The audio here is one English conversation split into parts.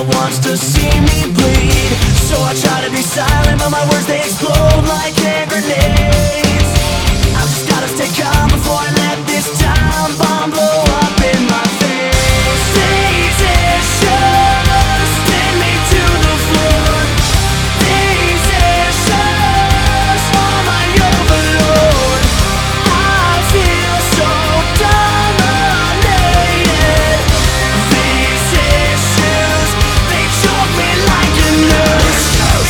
wants to see me bleed. So I try to be silent, but my words they explode like hand grenades. I've just gotta stay calm before I let this time bomb blow up in my face. These issues pin me to the floor. These issues are my overload. I feel so dominated. These issues, they choke me like a noose.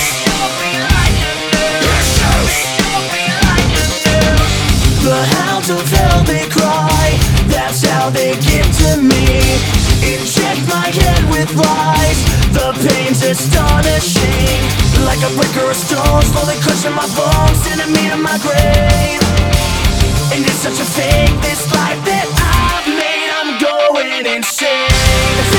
The hounds of hell, they cry, that's how they get to me. Inject my head with lies, the pain's astonishing. Like a brick or a stone, slowly crushing my bones, sending me to my grave. And it's such a fake, this life that I've made, I'm going insane.